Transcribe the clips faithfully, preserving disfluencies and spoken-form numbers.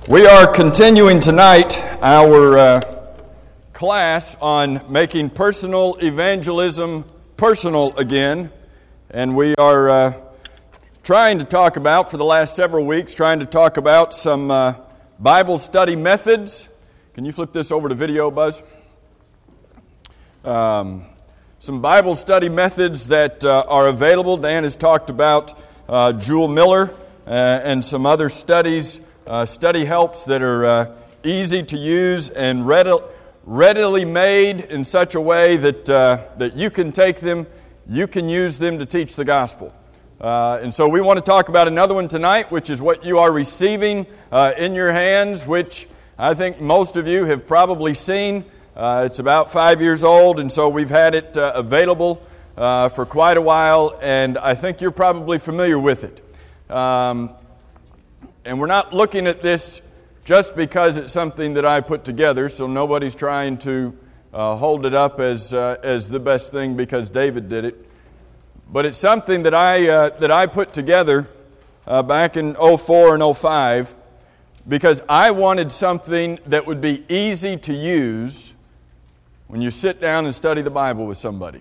We are continuing tonight our uh, class on making personal evangelism personal again, and we are uh, trying to talk about, for the last several weeks, trying to talk about some uh, Bible study methods. Can you flip this over to video, Buzz? Um, some Bible study methods that uh, are available. Dan has talked about uh, Jewel Miller uh, and some other studies. Uh, study helps that are uh, easy to use and readily, readily made in such a way that uh, that you can take them, you can use them to teach the gospel. Uh, and so we want to talk about another one tonight, which is what you are receiving uh, in your hands, which I think most of you have probably seen. Uh, it's about five years old, and so we've had it uh, available uh, for quite a while, and I think you're probably familiar with it. Um, And we're not looking at this just because it's something that I put together, so nobody's trying to uh, hold it up as uh, as the best thing because David did it. But it's something that I uh, that I put together uh, back in oh four and oh five because I wanted something that would be easy to use when you sit down and study the Bible with somebody.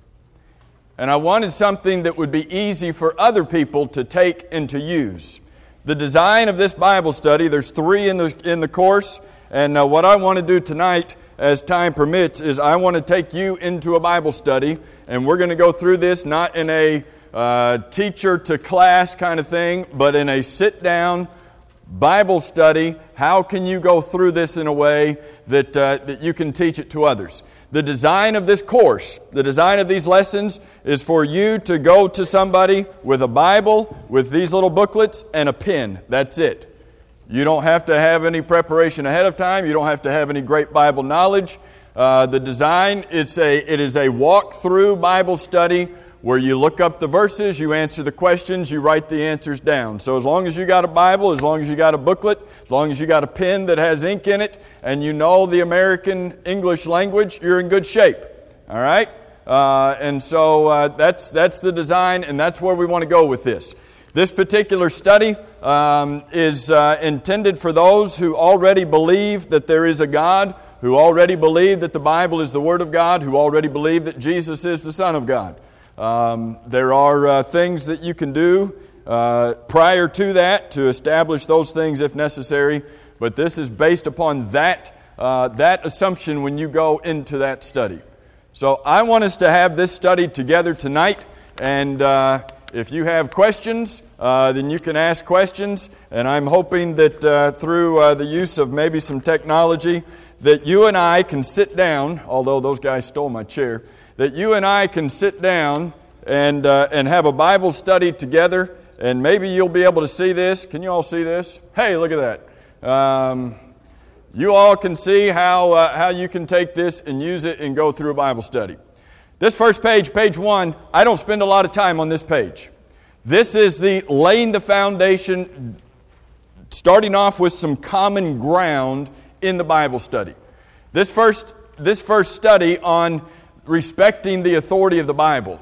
And I wanted something that would be easy for other people to take and to use. The design of this Bible study, there's three in the in the course, and uh, what I want to do tonight, as time permits, is I want to take you into a Bible study, and we're going to go through this not in a uh, teacher-to-class kind of thing, but in a sit-down Bible study. How can you go through this in a way that uh, that you can teach it to others? The design of this course, the design of these lessons is for you to go to somebody with a Bible, with these little booklets, and a pen. That's it. You don't have to have any preparation ahead of time. You don't have to have any great Bible knowledge. Uh, the design, it's a, it is a walk-through Bible study where you look up the verses, you answer the questions, you write the answers down. So as long as you got a Bible, as long as you got a booklet, as long as you got a pen that has ink in it, and you know the American English language, you're in good shape. All right? Uh, and so uh, that's that's the design, and that's where we want to go with this. This particular study um, is uh, intended for those who already believe that there is a God, who already believe that the Bible is the Word of God, who already believe that Jesus is the Son of God. Um, there are uh, things that you can do uh, prior to that to establish those things if necessary, but this is based upon that uh, that assumption when you go into that study. So I want us to have this study together tonight, and uh, if you have questions, uh, then you can ask questions, and I'm hoping that uh, through uh, the use of maybe some technology that you and I can sit down, although those guys stole my chair, that you and I can sit down and uh, and have a Bible study together, and maybe you'll be able to see this. Can you all see this? Hey, look at that. Um, you all can see how uh, how you can take this and use it and go through a Bible study. This first page, page one, I don't spend a lot of time on this page. This is the laying the foundation, starting off with some common ground in the Bible study. This first this first study on respecting the authority of the Bible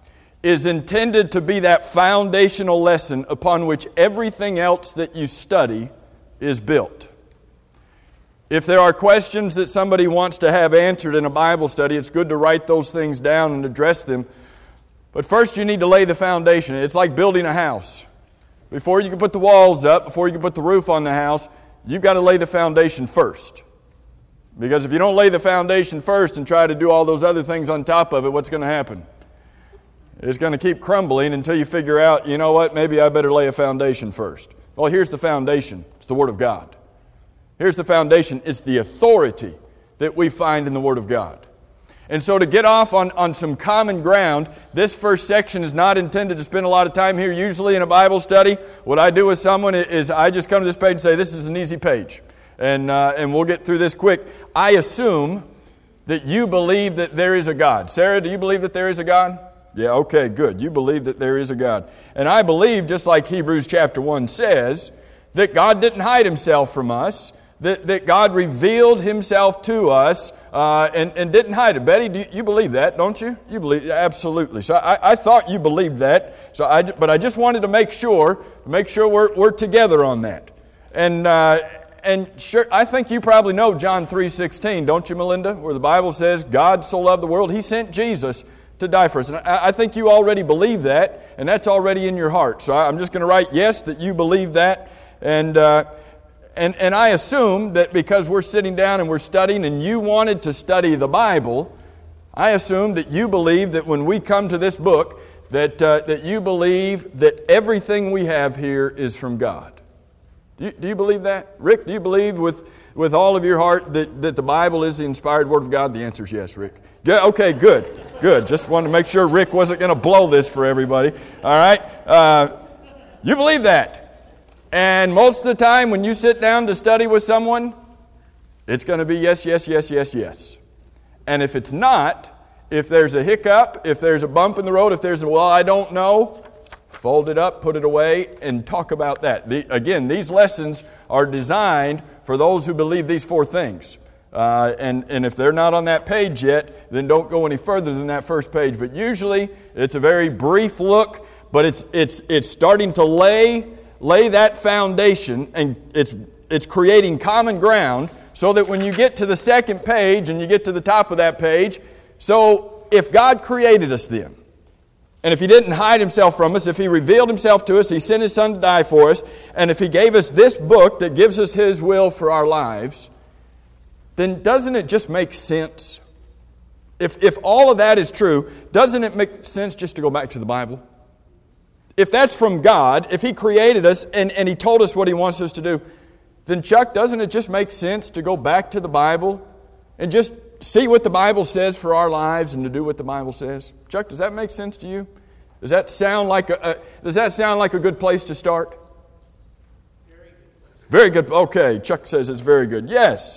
is intended to be that foundational lesson upon which everything else that you study is built. If there are questions that somebody wants to have answered in a Bible study, it's good to write those things down and address them. But first you need to lay the foundation. It's like building a house. Before you can put the walls up, before you can put the roof on the house, you've got to lay the foundation first. Because if you don't lay the foundation first and try to do all those other things on top of it, what's going to happen? It's going to keep crumbling until you figure out, you know what, maybe I better lay a foundation first. Well, here's the foundation. It's the Word of God. Here's the foundation. It's the authority that we find in the Word of God. And so to get off on, on some common ground, this first section is not intended to spend a lot of time here. Usually in a Bible study, what I do with someone is I just come to this page and say, this is an easy page. And uh, and we'll get through this quick. I assume that you believe that there is a God. Sarah, do you believe that there is a God? Yeah, okay, good. You believe that there is a God. And I believe, just like Hebrews chapter one says, that God didn't hide Himself from us, that, that God revealed Himself to us uh, and, and didn't hide it. Betty, do you, you believe that, don't you? You believe, absolutely. So I, I thought you believed that, So I, but I just wanted to make sure, make sure we're, we're together on that. And... Uh, and sure, I think you probably know John three sixteen, don't you, Melinda? Where the Bible says, God so loved the world, He sent Jesus to die for us. And I, I think you already believe that, and that's already in your heart. So I'm just going to write yes, that you believe that. And, uh, and, and I assume that because we're sitting down and we're studying, and you wanted to study the Bible, I assume that you believe that when we come to this book, that, uh, that you believe that everything we have here is from God. Do you, do you believe that? Rick, do you believe with, with all of your heart that, that the Bible is the inspired Word of God? The answer is yes, Rick. Yeah, okay, good, good. Just wanted to make sure Rick wasn't going to blow this for everybody. All right? Uh, you believe that. And most of the time when you sit down to study with someone, it's going to be yes, yes, yes, yes, yes. And if it's not, if there's a hiccup, if there's a bump in the road, if there's a, well, I don't know, fold it up, put it away, and talk about that. The, again, these lessons are designed for those who believe these four things. Uh, and, and if they're not on that page yet, then don't go any further than that first page. But usually, it's a very brief look, but it's it's it's starting to lay lay that foundation, and it's it's creating common ground, so that when you get to the second page and you get to the top of that page, so if God created us then, and if He didn't hide Himself from us, if He revealed Himself to us, He sent His Son to die for us, and if He gave us this book that gives us His will for our lives, then doesn't it just make sense? If, if all of that is true, doesn't it make sense just to go back to the Bible? If that's from God, if He created us and, and He told us what He wants us to do, then Chuck, doesn't it just make sense to go back to the Bible and just see what the Bible says for our lives and to do what the Bible says? Chuck, does that make sense to you? Does that sound like a, a does that sound like a good place to start? Very good. Very good. Okay, Chuck says it's very good. Yes.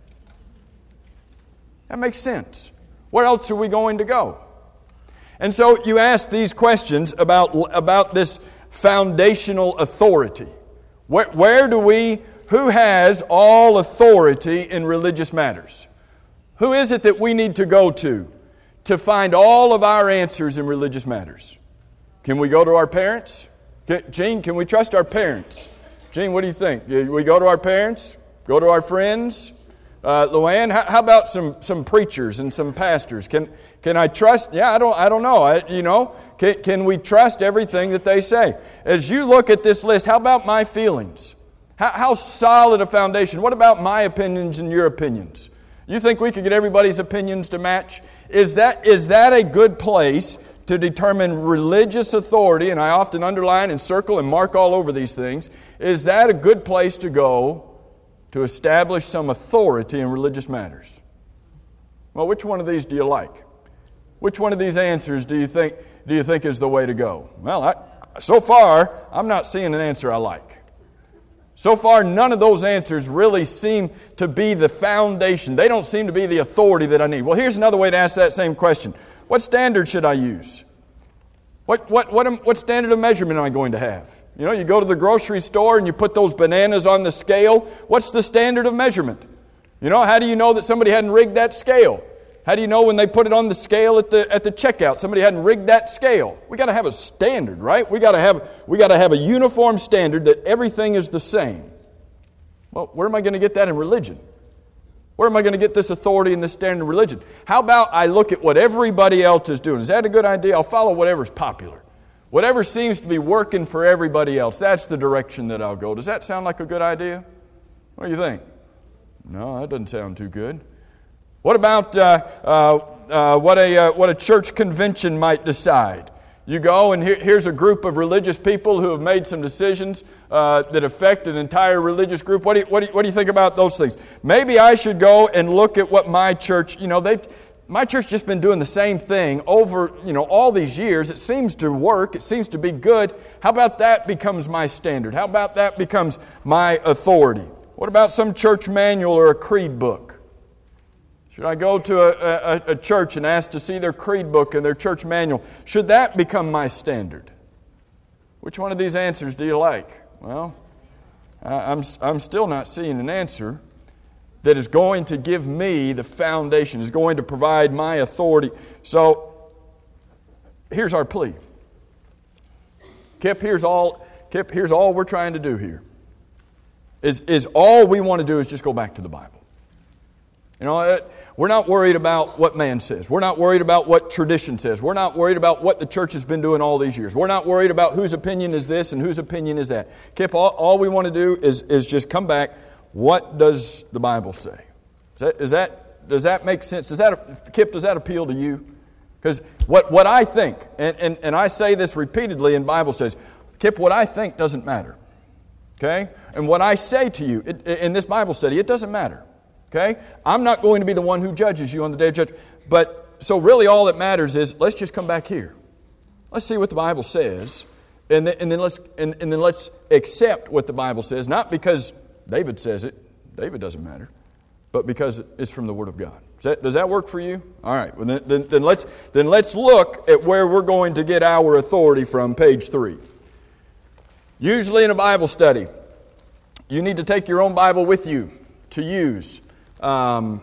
That makes sense. Where else are we going to go? And so you ask these questions about, about this foundational authority. Where, where do we, who has all authority in religious matters? Who is it that we need to go to to find all of our answers in religious matters? Can we go to our parents? Can, Gene, can we trust our parents? Gene, what do you think? We go to our parents? Go to our friends? Uh, Luann, how, how about some, some preachers and some pastors? Can can I trust? Yeah, I don't I don't know. I, you know, can, can we trust everything that they say? As you look at this list, how about my feelings? How, how solid a foundation? What about my opinions and your opinions? You think we could get everybody's opinions to match? Is that is that a good place to determine religious authority? And I often underline and circle and mark all over these things. Is that a good place to go to establish some authority in religious matters? Well, which one of these do you like? Which one of these answers do you think do you think is the way to go? Well, I, so far, I'm not seeing an answer I like. So far, none of those answers really seem to be the foundation. They don't seem to be the authority that I need. Well, here's another way to ask that same question. What standard should I use? What, what, what, am, what standard of measurement am I going to have? You know, you go to the grocery store and you put those bananas on the scale. What's the standard of measurement? You know, how do you know that somebody hadn't rigged that scale? How do you know when they put it on the scale at the at the checkout somebody hadn't rigged that scale? We got to have a standard, right? We got to have we got to have a uniform standard that everything is the same. Well, where am I going to get that in religion? Where am I going to get this authority and this standard in religion? How about I look at what everybody else is doing? Is that a good idea? I'll follow whatever's popular. Whatever seems to be working for everybody else, that's the direction that I'll go. Does that sound like a good idea? What do you think? No, that doesn't sound too good. What about uh, uh, uh, what a uh, what a church convention might decide? You go and here, here's a group of religious people who have made some decisions uh, that affect an entire religious group. What do you, what do you, what do you think about those things? Maybe I should go and look at what my church, you know, they. My church just been doing the same thing over, you know, all these years. It seems to work. It seems to be good. How about that becomes my standard? How about that becomes my authority? What about some church manual or a creed book? Should I go to a, a, a church and ask to see their creed book and their church manual? Should that become my standard? Which one of these answers do you like? Well, I'm, I'm still not seeing an answer that is going to give me the foundation, is going to provide my authority. So, here's our plea. Kip, here's all, Kip, here's all we're trying to do here. Is, is all we want to do is just go back to the Bible. You know, we're not worried about what man says. We're not worried about what tradition says. We're not worried about what the church has been doing all these years. We're not worried about whose opinion is this and whose opinion is that. Kip, all, all we want to do is, is just come back. What does the Bible say? Is that, is that, does that make sense? Does that, Kip, does that appeal to you? Because what, what I think, and, and, and I say this repeatedly in Bible studies, Kip, what I think doesn't matter. Okay? And what I say to you it, in this Bible study, it doesn't matter. Okay? I'm not going to be the one who judges you on the day of judgment. But, so really all that matters is, let's just come back here. Let's see what the Bible says, and then, and then let's and, and then let's accept what the Bible says, not because David says it, David doesn't matter, but because it's from the Word of God. Does that, does that work for you? All right, well, then, then, then, let's, then let's look at where we're going to get our authority from, page three. Usually in a Bible study, you need to take your own Bible with you to use. Um,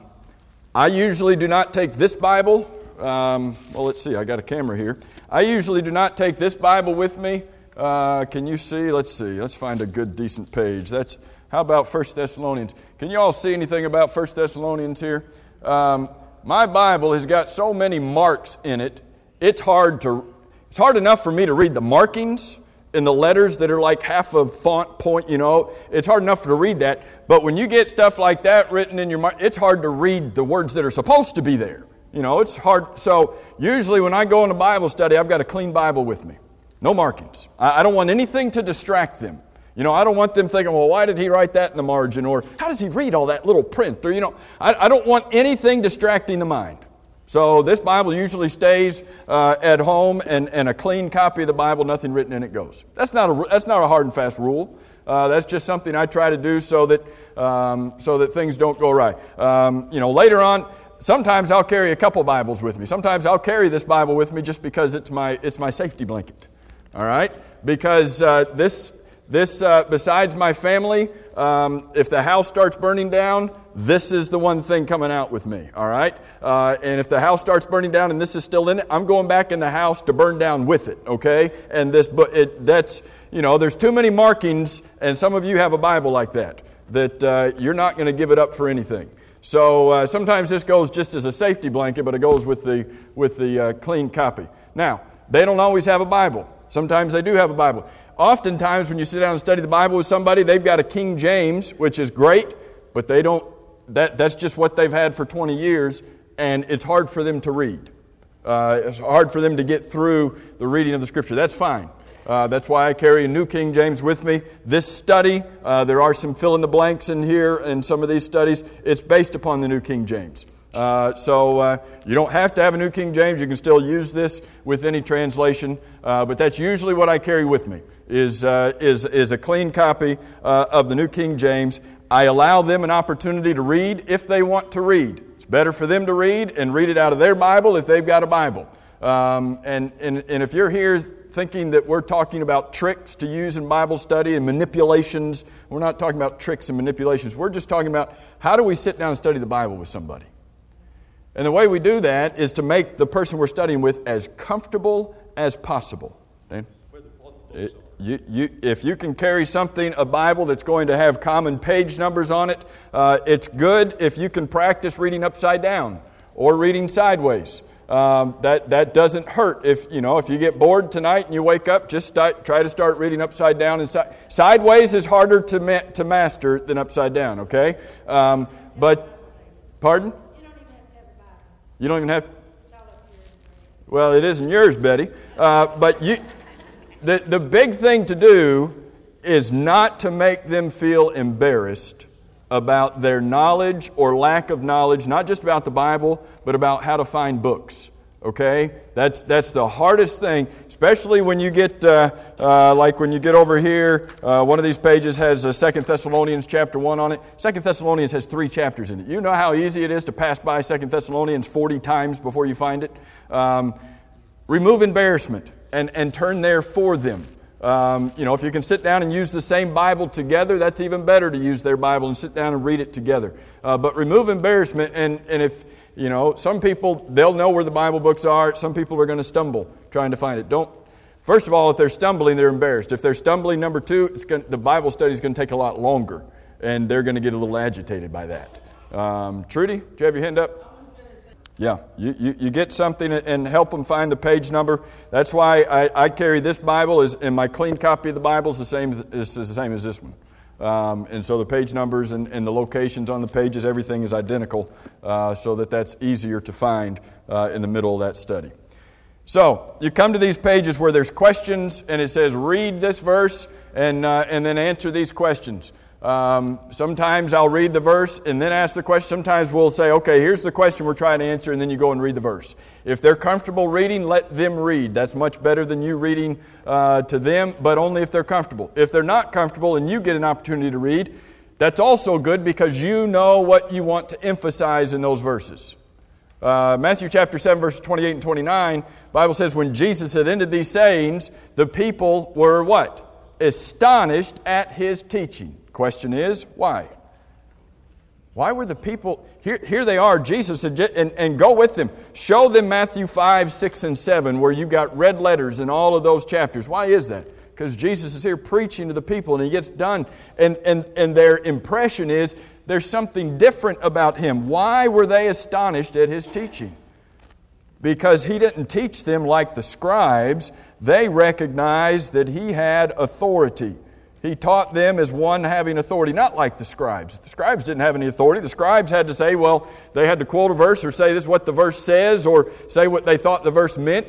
I usually do not take this Bible. Um, well, let's see. I got a camera here. I usually do not take this Bible with me. Uh, can you see? Let's see. Let's find a good, decent page. That's how about First Thessalonians? Can you all see anything about First Thessalonians here? Um, my Bible has got so many marks in it. It's hard to. It's hard enough for me to read the markings in the letters that are like half a font point, you know, it's hard enough to read that. But when you get stuff like that written in your mind, it's hard to read the words that are supposed to be there. You know, it's hard. So usually when I go into Bible study, I've got a clean Bible with me. No markings. I don't want anything to distract them. You know, I don't want them thinking, well, why did he write that in the margin? Or how does he read all that little print? Or, you know, I, I don't want anything distracting the mind. So this Bible usually stays uh, at home, and, and a clean copy of the Bible, nothing written in it goes. That's not a that's not a hard and fast rule. Uh, that's just something I try to do so that um, so that things don't go right. Um, you know, later on, sometimes I'll carry a couple Bibles with me. Sometimes I'll carry this Bible with me just because it's my it's my safety blanket. All right, because uh, this this uh, besides my family, um, if the house starts burning down, this is the one thing coming out with me, all right? Uh, and if the house starts burning down and this is still in it, I'm going back in the house to burn down with it, okay? And this, but it, that's, you know, there's too many markings, and some of you have a Bible like that, that uh, you're not going to give it up for anything. So uh, sometimes this goes just as a safety blanket, but it goes with the with the uh, clean copy. Now, they don't always have a Bible. Sometimes they do have a Bible. Oftentimes when you sit down and study the Bible with somebody, they've got a King James, which is great, but they don't. That, that's just what they've had for twenty years, and it's hard for them to read. Uh, it's hard for them to get through the reading of the Scripture. That's fine. Uh, that's why I carry a New King James with me. This study, uh, there are some fill-in-the-blanks in here in some of these studies. It's based upon the New King James. Uh, so uh, you don't have to have a New King James. You can still use this with any translation. Uh, but that's usually what I carry with me, is, uh, is, is a clean copy uh, of the New King James. I allow them an opportunity to read if they want to read. It's better for them to read and read it out of their Bible if they've got a Bible. Um, and, and, and if you're here thinking that we're talking about tricks to use in Bible study and manipulations, we're not talking about tricks and manipulations. We're just talking about how do we sit down and study the Bible with somebody. And the way we do that is to make the person we're studying with as comfortable as possible. Okay? It, You, you, if you can carry something, a Bible that's going to have common page numbers on it, uh, it's good if you can practice reading upside down or reading sideways. Um, that that doesn't hurt. If you know if you get bored tonight and you wake up, just start, try to start reading upside down and si- sideways is harder to ma- to master than upside down. Okay, um, but pardon? You don't even have. Well, it isn't yours, Betty. Uh, but you. The, the big thing to do is not to make them feel embarrassed about their knowledge or lack of knowledge, not just about the Bible, but about how to find books. Okay? That's that's the hardest thing, especially when you get, uh, uh, like when you get over here, uh, one of these pages has uh, Second Thessalonians chapter one on it. Second Thessalonians has three chapters in it. You know how easy it is to pass by Second Thessalonians forty times before you find it? Um, remove embarrassment. And, and turn there for them. Um, you know, if you can sit down and use the same Bible together, that's even better to use their Bible and sit down and read it together. Uh, but remove embarrassment, and, and if, you know, some people, they'll know where the Bible books are. Some people are going to stumble trying to find it. Don't. First of all, if they're stumbling, they're embarrassed. If they're stumbling, number two, it's going, the Bible study is going to take a lot longer. and they're going to get a little agitated by that. Um, Trudy, do you have your hand up? Yeah, you, you, you get something and help them find the page number. That's why I, I carry this Bible, is, and my clean copy of the Bible is the same, is the same as this one. Um, and so the page numbers and, and the locations on the pages, everything is identical, uh, so that that's easier to find uh, in the middle of that study. So you come to these pages where there's questions, and it says read this verse and uh, and then answer these questions. Um, sometimes I'll read the verse and then ask the question. Sometimes we'll say, okay, here's the question we're trying to answer, and then you go and read the verse. If they're comfortable reading, let them read. That's much better than you reading uh, to them, but only if they're comfortable. If they're not comfortable and you get an opportunity to read, that's also good because you know what you want to emphasize in those verses. Uh, Matthew chapter seven, verses twenty-eight and twenty-nine, the Bible says, when Jesus had ended these sayings, the people were what? Astonished at His teaching. Question is, why? Why were the people, here, here they are, Jesus, and, and go with them. Show them Matthew five, six, and seven, where you've got red letters in all of those chapters. Why is that? Because Jesus is here preaching to the people, and He gets done, and, and, and their impression is there's something different about Him. Why were they astonished at His teaching? Because He didn't teach them like the scribes. They recognized that He had authority. He taught them as one having authority, not like the scribes. The scribes didn't have any authority. The scribes had to say, well, they had to quote a verse or say this is what the verse says or say what they thought the verse meant.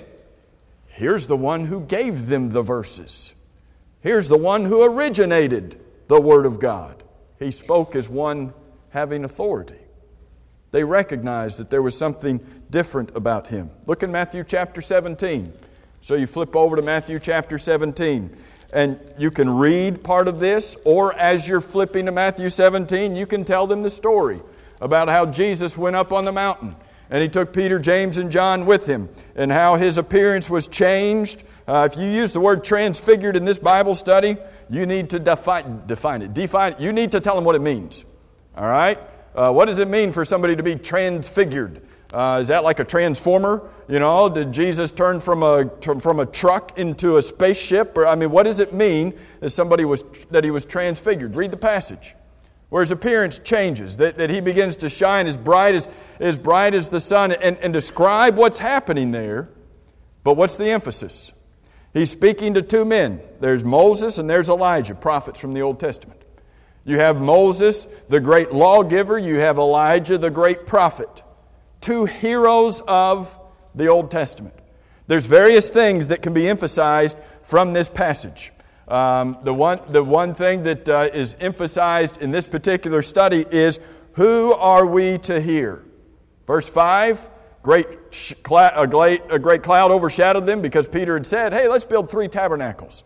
Here's the one who gave them the verses. Here's the one who originated the Word of God. He spoke as one having authority. They recognized that there was something different about Him. Look in Matthew chapter seventeen. So you flip over to Matthew chapter seventeen. And you can read part of this, or as you're flipping to Matthew seventeen, you can tell them the story about how Jesus went up on the mountain. And He took Peter, James, and John with Him, and how His appearance was changed. Uh, if you use the word transfigured in this Bible study, you need to define, define it. Define it. You need to tell them what it means. All right? Uh, what does it mean for somebody to be transfigured? Uh, is that like a transformer? You know, did Jesus turn from a from a truck into a spaceship? Or I mean, what does it mean that somebody was that He was transfigured? Read the passage, where His appearance changes, that, that He begins to shine as bright as as bright as the sun, and, and describe what's happening there. But what's the emphasis? He's speaking to two men. There's Moses and there's Elijah, prophets from the Old Testament. You have Moses, the great lawgiver. You have Elijah, the great prophet. Two heroes of the Old Testament. There's various things that can be emphasized from this passage. Um, the one, the one thing that uh, is emphasized in this particular study is, who are we to hear? Verse five, great, sh- cl- a, great, a great cloud overshadowed them because Peter had said, hey, let's build three tabernacles.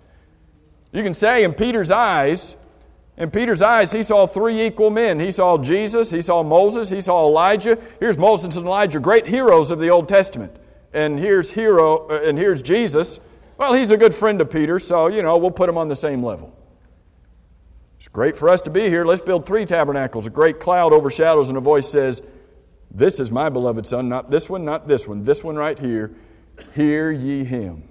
You can say in Peter's eyes, In Peter's eyes, he saw three equal men. He saw Jesus, he saw Moses, he saw Elijah. Here's Moses and Elijah, great heroes of the Old Testament. And here's hero, uh, and here's Jesus. Well, he's a good friend of Peter, so, you know, we'll put him on the same level. It's great for us to be here. Let's build three tabernacles. A great cloud overshadows, and a voice says, this is my beloved Son, not this one, not this one, this one right here. Hear ye Him.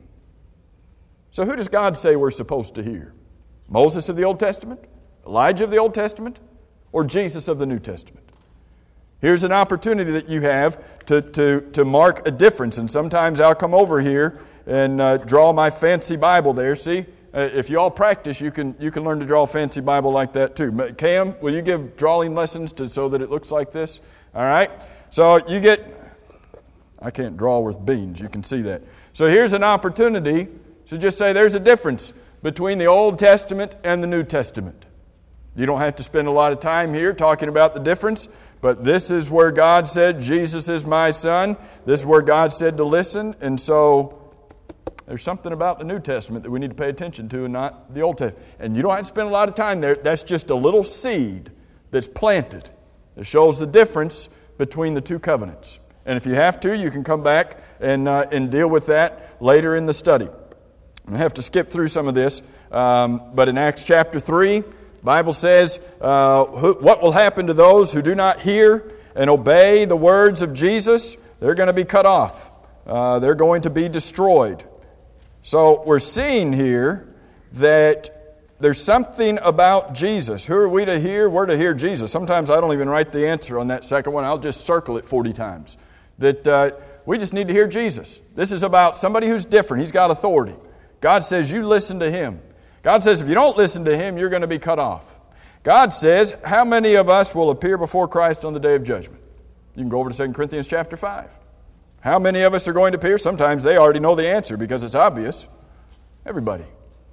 So who does God say we're supposed to hear? Moses of the Old Testament? Elijah of the Old Testament, or Jesus of the New Testament? Here's an opportunity that you have to, to, to mark a difference. And sometimes I'll come over here and uh, draw my fancy Bible there. See, uh, if you all practice, you can you can learn to draw a fancy Bible like that too. Cam, will you give drawing lessons to so that it looks like this? All right. So you get, I can't draw with beans. You can see that. So here's an opportunity to just say there's a difference between the Old Testament and the New Testament. You don't have to spend a lot of time here talking about the difference, but this is where God said, Jesus is my Son. This is where God said to listen. And so there's something about the New Testament that we need to pay attention to and not the Old Testament. And you don't have to spend a lot of time there. That's just a little seed that's planted that shows the difference between the two covenants. And if you have to, you can come back and, uh, and deal with that later in the study. I'm going to have to skip through some of this, um, but in Acts chapter three, the Bible says, uh, who, what will happen to those who do not hear and obey the words of Jesus? They're going to be cut off. Uh, they're going to be destroyed. So we're seeing here that there's something about Jesus. Who are we to hear? We're to hear Jesus. Sometimes I don't even write the answer on that second one. I'll just circle it forty times. That uh, we just need to hear Jesus. This is about somebody who's different. He's got authority. God says you listen to Him. God says if you don't listen to Him, you're going to be cut off. God says, how many of us will appear before Christ on the day of judgment? You can go over to Second Corinthians chapter five. How many of us are going to appear? Sometimes they already know the answer because it's obvious. Everybody.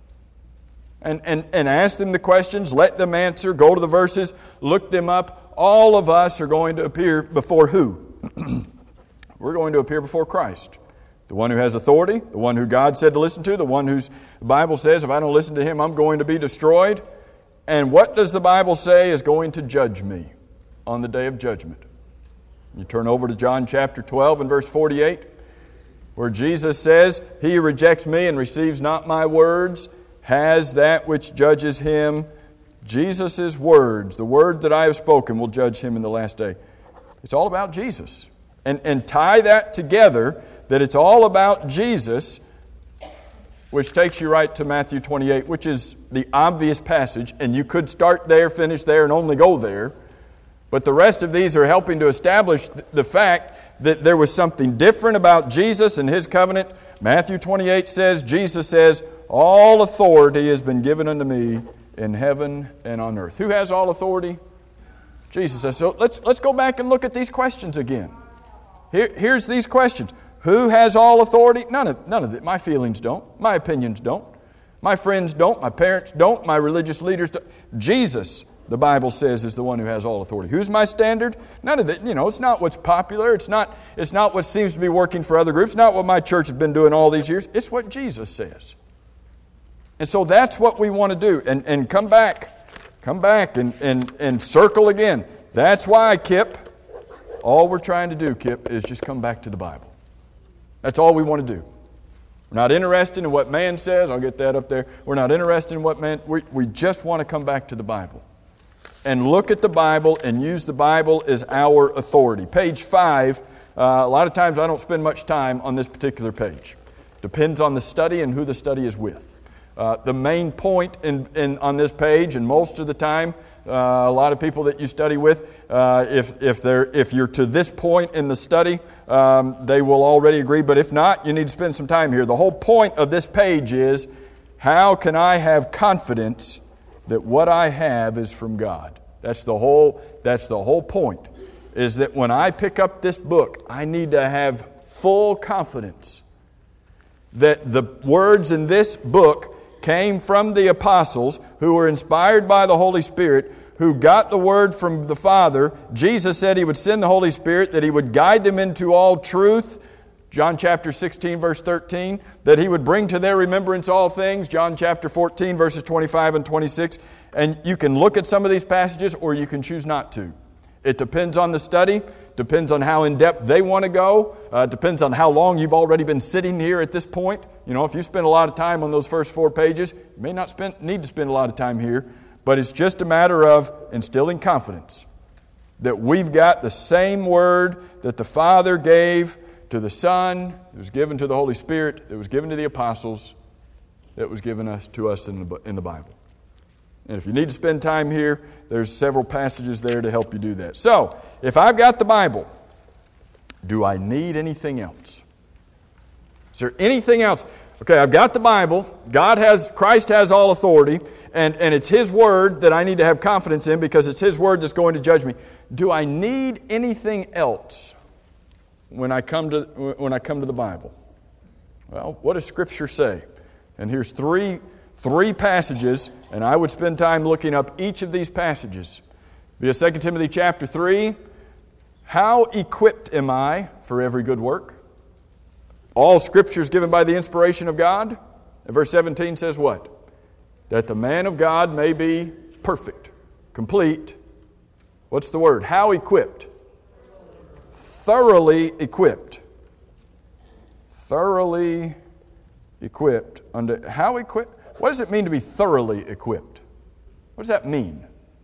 And, and, and ask them the questions, let them answer, go to the verses, look them up. All of us are going to appear before who? We're going to appear before Christ. The one who has authority, the one who God said to listen to, the one whose the Bible says, if I don't listen to Him, I'm going to be destroyed. And what does the Bible say is going to judge me on the day of judgment? You turn over to John chapter twelve and verse forty-eight, where Jesus says, he who rejects me and receives not my words has that which judges him. Jesus' words, the word that I have spoken, will judge him in the last day. It's all about Jesus. And, and tie that together, that it's all about Jesus, which takes you right to Matthew twenty-eight, which is the obvious passage. And you could start there, finish there, and only go there. But the rest of these are helping to establish the fact that there was something different about Jesus and His covenant. Matthew twenty-eight says, Jesus says, all authority has been given unto me in heaven and on earth. Who has all authority? Jesus says. So let's, let's go back and look at these questions again. Here, here's these questions. Who has all authority? None of, none of it. My feelings don't. My opinions don't. My friends don't. My parents don't. My religious leaders don't. Jesus, the Bible says, is the one who has all authority. Who's my standard? None of it. You know, it's not what's popular. It's not, it's not what seems to be working for other groups. Not what my church has been doing all these years. It's what Jesus says. And so that's what we want to do. And, and come back. Come back and, and, and circle again. That's why, Kip, all we're trying to do, Kip, is just come back to the Bible. That's all we want to do. We're not interested in what man says. I'll get that up there. We're not interested in what man... We, we just want to come back to the Bible. And look at the Bible and use the Bible as our authority. Page five, uh, a lot of times I don't spend much time on this particular page. Depends on the study and who the study is with. Uh, the main point in, in, on this page, and most of the time, uh, a lot of people that you study with, uh, if if they're if you're to this point in the study, um, they will already agree. But if not, you need to spend some time here. The whole point of this page is, how can I have confidence that what I have is from God? That's the whole. That's the whole point. Is that when I pick up this book, I need to have full confidence that the words in this book came from the apostles who were inspired by the Holy Spirit, who got the word from the Father. Jesus said He would send the Holy Spirit, that He would guide them into all truth. John chapter sixteen, verse thirteen. That He would bring to their remembrance all things. John chapter fourteen, verses twenty-five and twenty-six. And you can look at some of these passages or you can choose not to. It depends on the study. Depends on how in-depth they want to go. Uh, depends on how long you've already been sitting here at this point. You know, if you spend a lot of time on those first four pages, you may not spend, need to spend a lot of time here. But it's just a matter of instilling confidence that we've got the same word that the Father gave to the Son, that was given to the Holy Spirit, that was given to the apostles, that was given us to us in the, in the Bible. And if you need to spend time here, there's several passages there to help you do that. So, if I've got the Bible, do I need anything else? Is there anything else? Okay, I've got the Bible. God has, Christ has all authority, and, and it's His Word that I need to have confidence in because it's His Word that's going to judge me. Do I need anything else when I come to when I come to the Bible? Well, what does Scripture say? And here's three Three passages, and I would spend time looking up each of these passages. Via Second Timothy chapter three, how equipped am I for every good work? All Scripture is given by the inspiration of God. And verse seventeen says what? That the man of God may be perfect, complete. What's the word? How equipped? Thoroughly equipped. Thoroughly equipped. Under how equipped? What does it mean to be thoroughly equipped? What does that mean?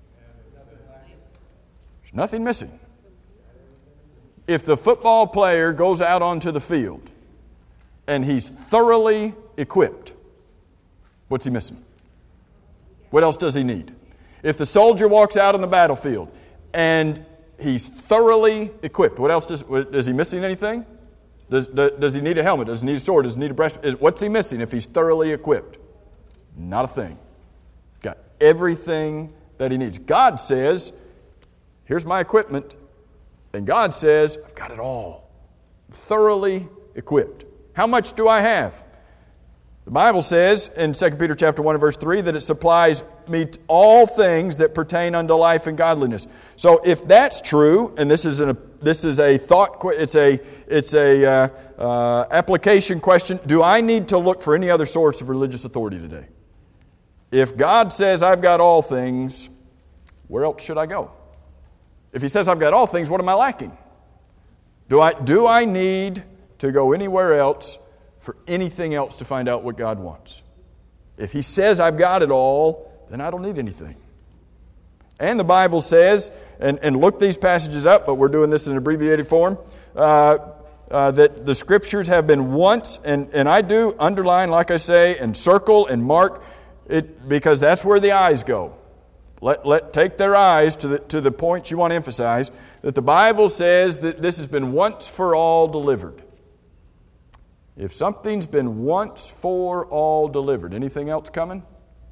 There's nothing missing. If the football player goes out onto the field and he's thoroughly equipped, what's he missing? what else does he need? If the soldier walks out on the battlefield and he's thoroughly equipped, what else does, is he missing anything? Does, does he need a helmet? Does he need a sword? Does he need a breastplate? What's he missing if he's thoroughly equipped? Not a thing. Got everything that he needs. God says, here's my equipment. And God says, I've got it all. Thoroughly equipped. How much do I have? The Bible says in Second Peter chapter one and verse three that it supplies me all things that pertain unto life and godliness. So if that's true, and this is an this is a thought, it's a it's a uh, uh, application question. Do I need to look for any other source of religious authority today? If God says I've got all things, where else should I go? If He says I've got all things, what am I lacking? Do I do I need to go anywhere else for anything else to find out what God wants? If He says I've got it all, then I don't need anything. And the Bible says, and, and look these passages up, but we're doing this in abbreviated form, uh, uh, that the Scriptures have been once, and, and I do underline, like I say, and circle and mark it, because that's where the eyes go. Let, let take their eyes to the, to the points you want to emphasize, that the Bible says that this has been once for all delivered. If something's been once for all delivered, anything else coming?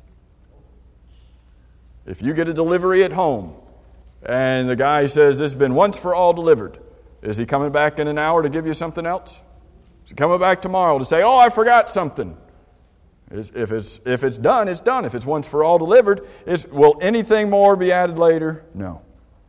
If you get a delivery at home and the guy says this has been once for all delivered, is he coming back in an hour to give you something else? Is he coming back tomorrow to say, oh, I forgot something? If it's, if it's done, it's done. If it's once for all delivered, it's, will anything more be added later? No.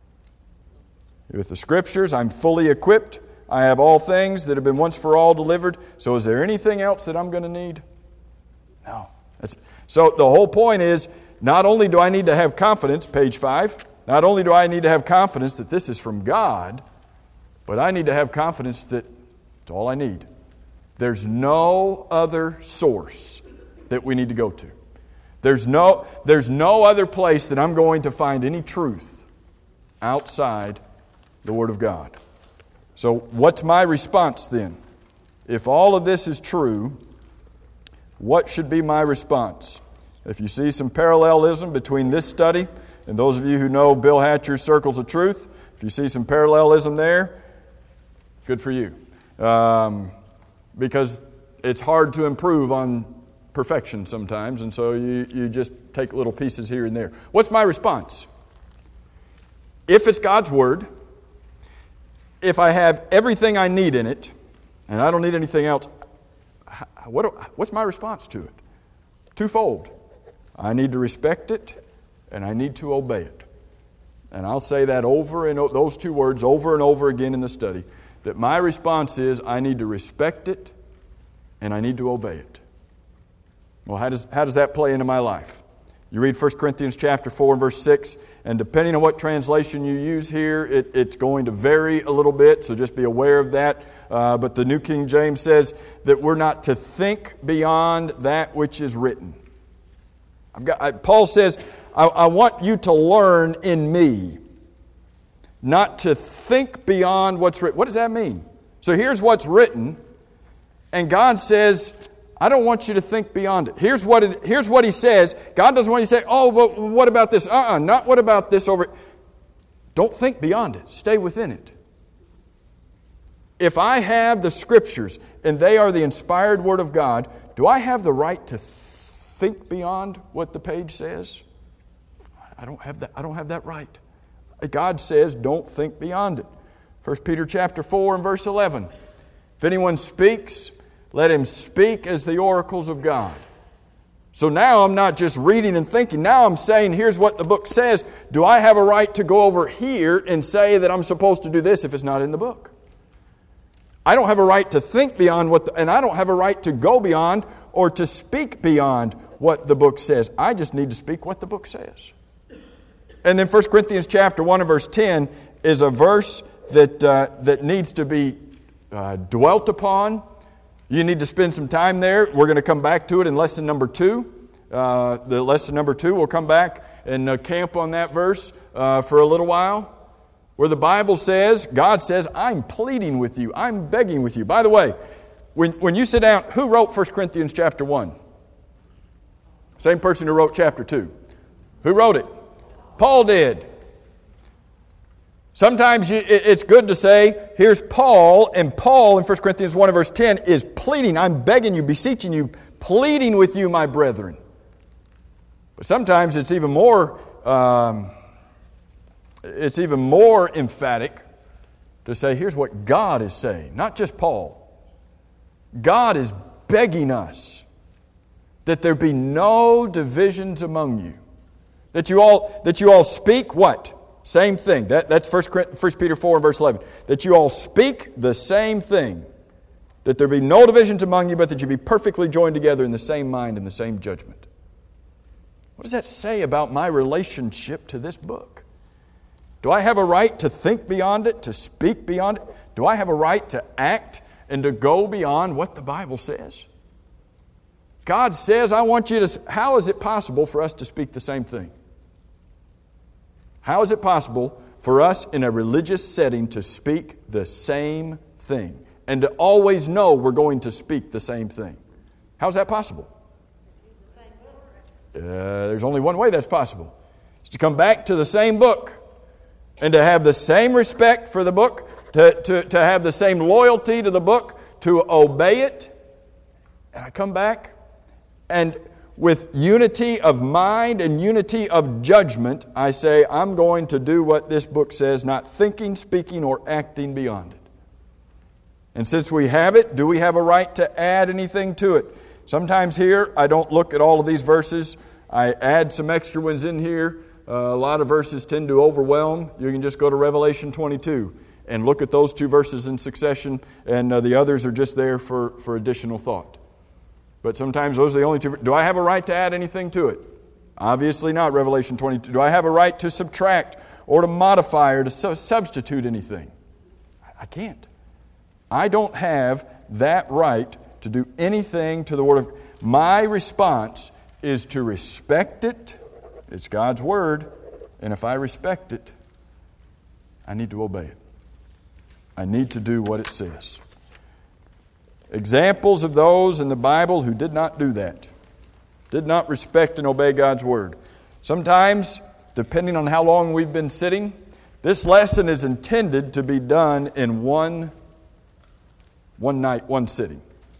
With the Scriptures, I'm fully equipped. I have all things that have been once for all delivered. So is there anything else that I'm going to need? No. That's, so the whole point is, not only do I need to have confidence, page five, not only do I need to have confidence that this is from God, but I need to have confidence that it's all I need. There's no other source that we need to go to. There's no, there's no other place that I'm going to find any truth outside the Word of God. So what's my response then? If all of this is true, what should be my response? If you see some parallelism between this study and those of you who know Bill Hatcher's Circles of Truth, if you see some parallelism there, good for you. Um, because it's hard to improve on perfection sometimes, and so you, you just take little pieces here and there. What's my response? If it's God's Word, if I have everything I need in it, and I don't need anything else, what, what's my response to it? Twofold. I need to respect it, and I need to obey it. And I'll say that over and those two words over and over again in the study, that my response is I need to respect it, and I need to obey it. Well, how does, how does that play into my life? You read First Corinthians chapter four and verse six, and depending on what translation you use here, it, it's going to vary a little bit, so just be aware of that. Uh, but the New King James says that we're not to think beyond that which is written. I've got, I, Paul says, I, I want you to learn in me, not to think beyond what's written. What does that mean? So here's what's written, and God says, I don't want you to think beyond it. Here's what it, here's what He says. God doesn't want you to say, oh, but what about this? Uh-uh, not what about this over. Don't think beyond it. Stay within it. If I have the Scriptures and they are the inspired Word of God, do I have the right to think beyond what the page says? I don't have that. I don't have that right. God says, don't think beyond it. First Peter chapter four and verse eleven. If anyone speaks, let him speak as the oracles of God. So now I'm not just reading and thinking. Now I'm saying, here's what the book says. Do I have a right to go over here and say that I'm supposed to do this if it's not in the book? I don't have a right to think beyond what, the, and I don't have a right to go beyond or to speak beyond what the book says. I just need to speak what the book says. And then First Corinthians chapter one and verse ten is a verse that uh, that needs to be uh, dwelt upon. You need to spend some time there. We're going to come back to it in lesson number two. Uh, the lesson number two, we'll come back and uh, camp on that verse uh, for a little while, where the Bible says, God says, I'm pleading with you. I'm begging with you. By the way, when, when you sit down, who wrote First Corinthians chapter one? Same person who wrote chapter two. Who wrote it? Paul did. Sometimes you, it's good to say, here's Paul, and Paul in First Corinthians one and verse ten is pleading, I'm begging you, beseeching you, pleading with you, my brethren. But sometimes it's even more, um, it's even more emphatic to say, here's what God is saying, not just Paul. God is begging us that there be no divisions among you, that you all that you all speak what? Same thing. That, that's First Peter four and verse eleven. That you all speak the same thing. That there be no divisions among you, but that you be perfectly joined together in the same mind and the same judgment. What does that say about my relationship to this book? Do I have a right to think beyond it, to speak beyond it? Do I have a right to act and to go beyond what the Bible says? God says, I want you to... How is it possible for us to speak the same thing? How is it possible for us in a religious setting to speak the same thing and to always know we're going to speak the same thing? How is that possible? Uh, there's only one way that's possible. It's to come back to the same book and to have the same respect for the book, to, to, to have the same loyalty to the book, to obey it. And I come back and with unity of mind and unity of judgment, I say, I'm going to do what this book says, not thinking, speaking, or acting beyond it. And since we have it, do we have a right to add anything to it? Sometimes here, I don't look at all of these verses. I add some extra ones in here. Uh, a lot of verses tend to overwhelm. You can just go to Revelation twenty-two and look at those two verses in succession, and uh, the others are just there for, for additional thought. But sometimes those are the only two. Do I have a right to add anything to it? Obviously not, Revelation twenty-two. Do I have a right to subtract or to modify or to su- substitute anything? I can't. I don't have that right to do anything to the Word of... My response is to respect it. It's God's Word. And if I respect it, I need to obey it. I need to do what it says. Examples of those in the Bible who did not do that, did not respect and obey God's Word. Sometimes, depending on how long we've been sitting, this lesson is intended to be done in one, one night, one sitting.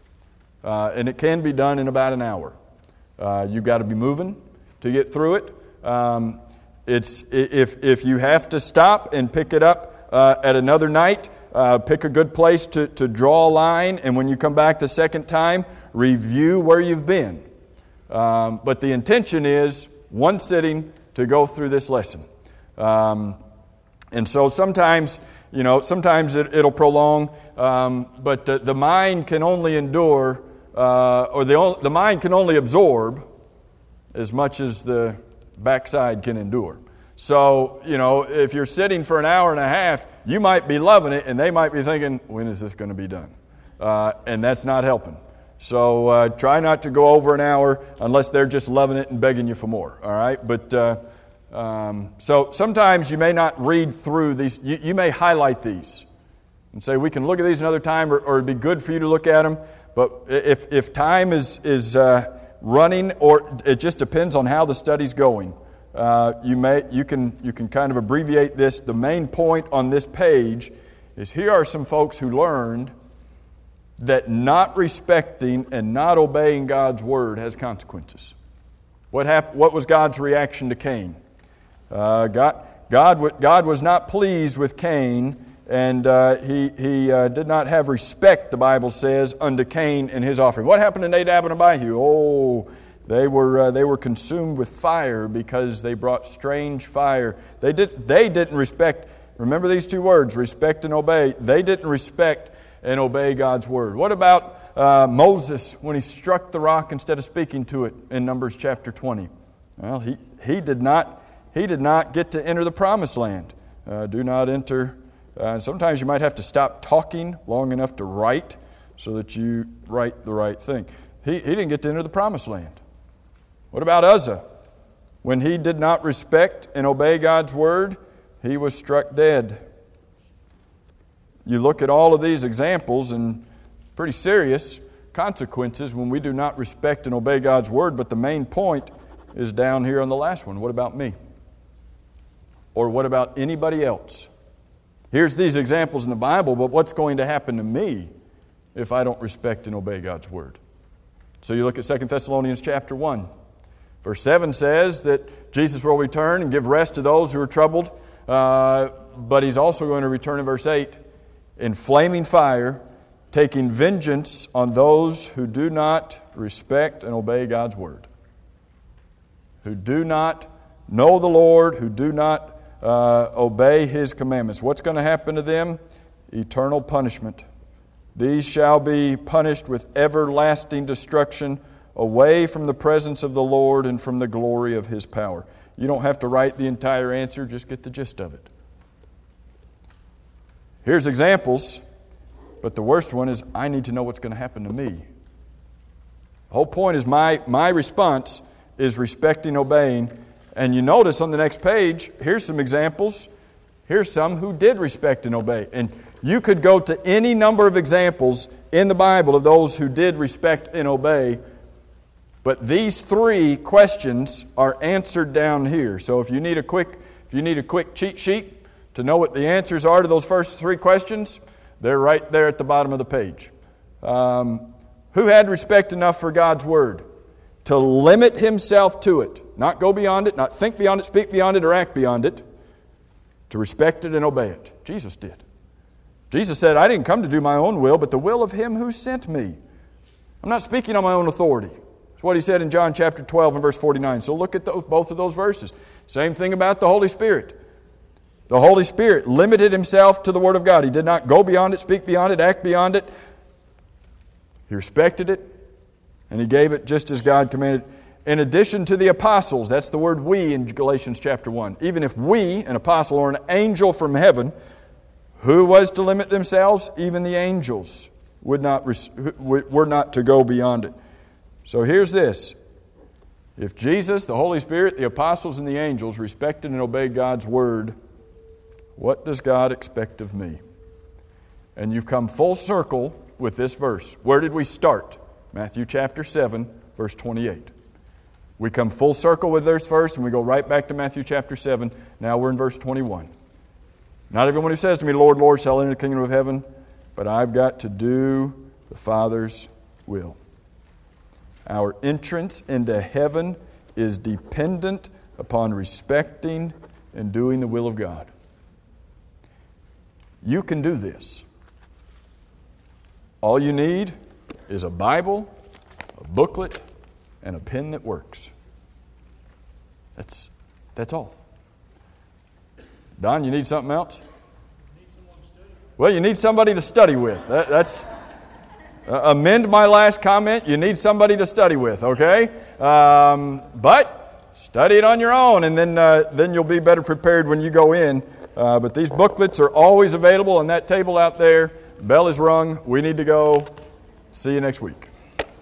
Uh, and it can be done in about an hour. Uh, you've got to be moving to get through it. Um, it's if if you have to stop and pick it up uh, at another night, Uh, pick a good place to, to draw a line, and when you come back the second time, review where you've been. Um, but the intention is one sitting to go through this lesson. Um, and so sometimes, you know, sometimes it, it'll prolong, um, but the, the mind can only endure, uh, or the, the mind can only absorb as much as the backside can endure. So, you know, if you're sitting for an hour and a half, you might be loving it, and they might be thinking, when is this going to be done? Uh, and that's not helping. So uh, try not to go over an hour unless they're just loving it and begging you for more, all right? But uh, um, so sometimes you may not read through these. You, you may highlight these and say, we can look at these another time, or, or it'd be good for you to look at them. But if, if time is, is uh, running, or it just depends on how the study's going, Uh, you may you can you can kind of abbreviate this. The main point on this page is here are some folks who learned that not respecting and not obeying God's Word has consequences. What happened? What was God's reaction to Cain? Uh, God God God was not pleased with Cain, and uh, he he uh, did not have respect, the Bible says, unto Cain and his offering. What happened to Nadab and Abihu? Oh. They were uh, they were consumed with fire because they brought strange fire. They did they didn't respect. Remember these two words: respect and obey. They didn't respect and obey God's word. What about uh, Moses when he struck the rock instead of speaking to it in Numbers chapter twenty? Well, he he did not he did not get to enter the promised land. Uh, do not enter. Uh, sometimes you might have to stop talking long enough to write, so that you write the right thing. He he didn't get to enter the promised land. What about Uzzah? When he did not respect and obey God's word, he was struck dead. You look at all of these examples, and pretty serious consequences when we do not respect and obey God's word. But the main point is down here on the last one. What about me? Or what about anybody else? Here's these examples in the Bible, but what's going to happen to me if I don't respect and obey God's Word? So you look at Second Thessalonians chapter one. Verse seven says that Jesus will return and give rest to those who are troubled. Uh, but He's also going to return in verse eight in flaming fire, taking vengeance on those who do not respect and obey God's Word. Who do not know the Lord, who do not uh, obey His commandments. What's going to happen to them? Eternal punishment. These shall be punished with everlasting destruction, away from the presence of the Lord and from the glory of His power. You don't have to write the entire answer, just get the gist of it. Here's examples, but the worst one is I need to know what's going to happen to me. The whole point is my, my response is respecting, obeying. And you notice on the next page, here's some examples. Here's some who did respect and obey. And you could go to any number of examples in the Bible of those who did respect and obey. But these three questions are answered down here. So if you need a quick, if you need a quick cheat sheet to know what the answers are to those first three questions, they're right there at the bottom of the page. Um, who had respect enough for God's Word to limit himself to it? Not go beyond it, not think beyond it, speak beyond it, or act beyond it. To respect it and obey it. Jesus did. Jesus said, I didn't come to do my own will, but the will of Him who sent me. I'm not speaking on my own authority. That's what He said in John chapter twelve and verse forty-nine. So look at those, both of those verses. Same thing about the Holy Spirit. The Holy Spirit limited Himself to the Word of God. He did not go beyond it, speak beyond it, act beyond it. He respected it, and He gave it just as God commanded. In addition to the apostles, that's the word we in Galatians chapter one. Even if we, an apostle or an angel from heaven, who was to limit themselves? Even the angels would not, were not to go beyond it. So here's this. If Jesus, the Holy Spirit, the apostles, and the angels respected and obeyed God's Word, what does God expect of me? And you've come full circle with this verse. Where did we start? Matthew chapter seven, verse twenty-eight. We come full circle with this verse and we go right back to Matthew chapter seven. Now we're in verse twenty-one. Not everyone who says to me, Lord, Lord, shall enter the kingdom of heaven, but I've got to do the Father's will. Our entrance into heaven is dependent upon respecting and doing the will of God. You can do this. All you need is a Bible, a booklet, and a pen that works. That's, that's all. Don, you need something else? Well, you need somebody to study with. That, that's uh, amend my last comment. You need somebody to study with, okay? Um, but study it on your own, and then uh, then you'll be better prepared when you go in. Uh, but these booklets are always available on that table out there. Bell is rung. We need to go. See you next week.